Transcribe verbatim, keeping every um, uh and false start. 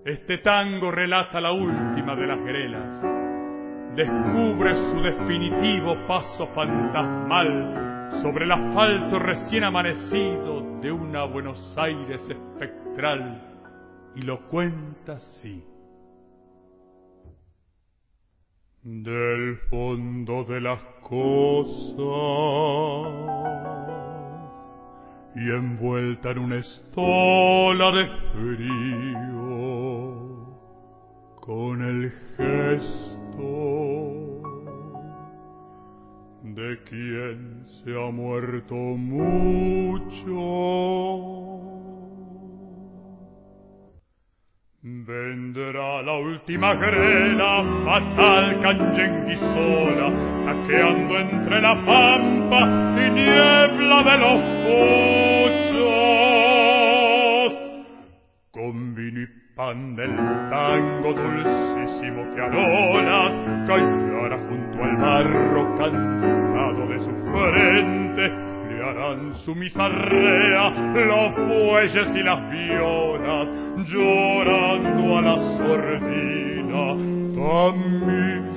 Este tango relata la última de las grelas. Descubre su definitivo paso fantasmal sobre el asfalto recién amanecido de una Buenos Aires espectral, y lo cuenta así. Del fondo de las cosas y envuelta en una estola de frío, con el gesto de quien se ha muerto mucho, vendrá la última grela fatal canyenguisola, taqueando entre la pampa y niebla de los puchos, con vino y pan del tango dulcísimo que a olas callará junto al barro cansado de su frente. Le harán su misarrea los bueyes y las violas, llorando a la sordina también.